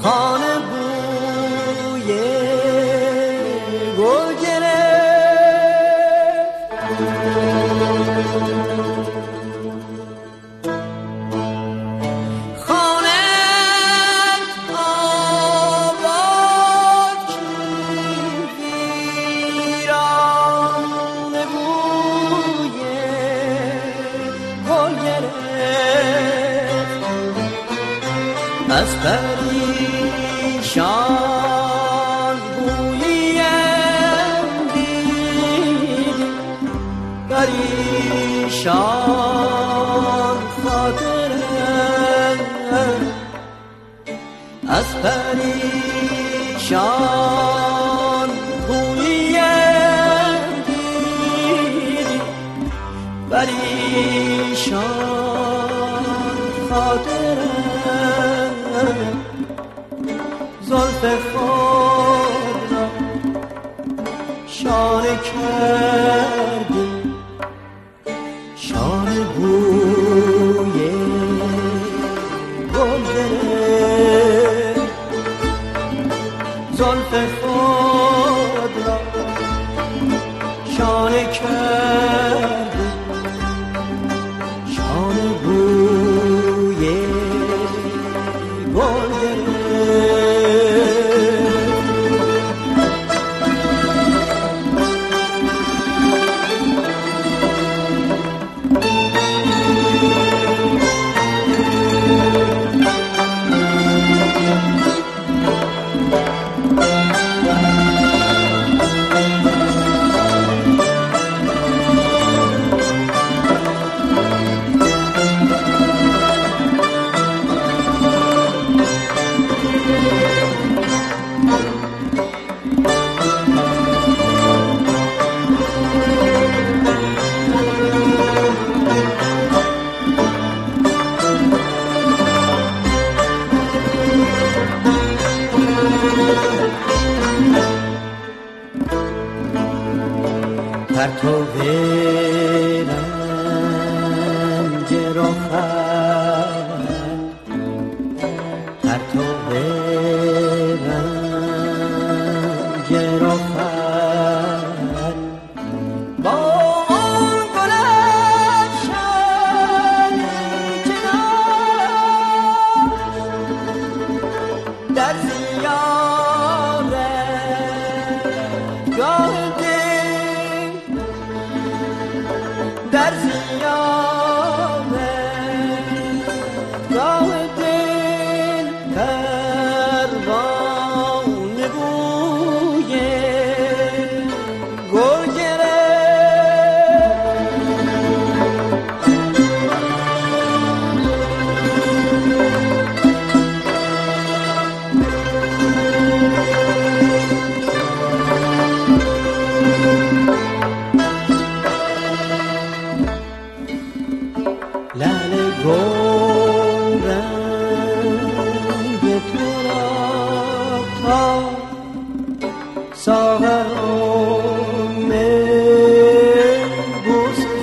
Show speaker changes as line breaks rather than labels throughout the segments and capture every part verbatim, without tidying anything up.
خانه بوی گل گرفت. از پریشان بویم دیدی، پریشان خاطرم، از پریشان بویم دیدی، پریشان خاطرم. زلف خود را شانه کردی، شانه بوی گل گرفت. زلف خود را شانه کردی، شانه بوی گل گرفت. پرتو رنگ رخت، پرتو رنگ رخت، با اون گل افشانی که داشت در زیارتگاه در زیارتگاه دل پروانه بوی گل لعل گلرنگ تو را تا ساغر می بوسه.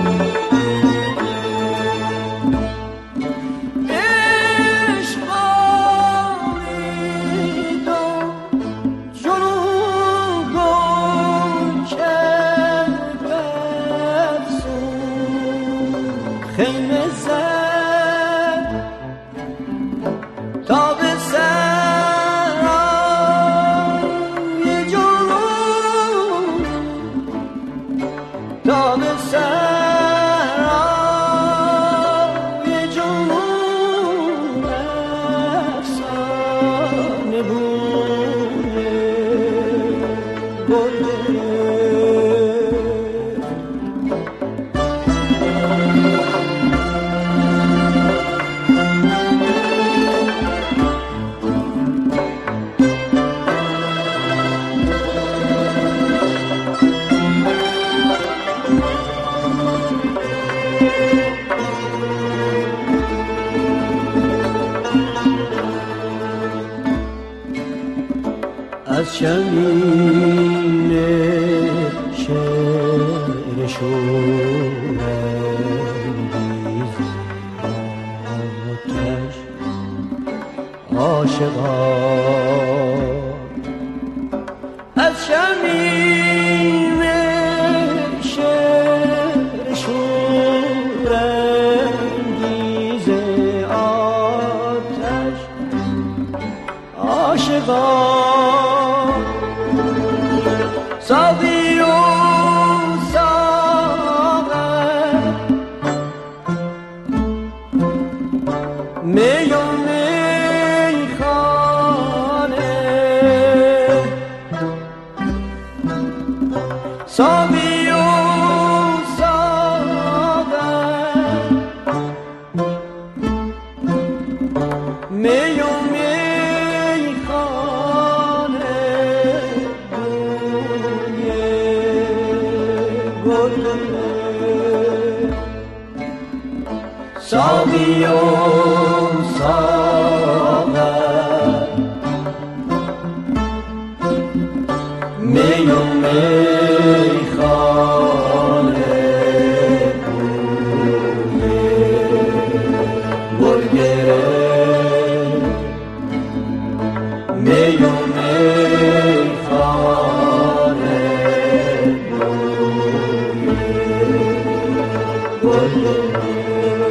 خیمه زد تا به سرای جنون، تا به سرای جنون افسانه بوی گل از شمیم شعر شورانگیز آتش عاشقان، از شمیم شعر شورانگیز آتش عاشقان، ساقی و ساغر می و میخانه، ساقی و ساغر می و ساقی و ساغر می و میخانه، گل گرفت می و میخانه، گل گرفت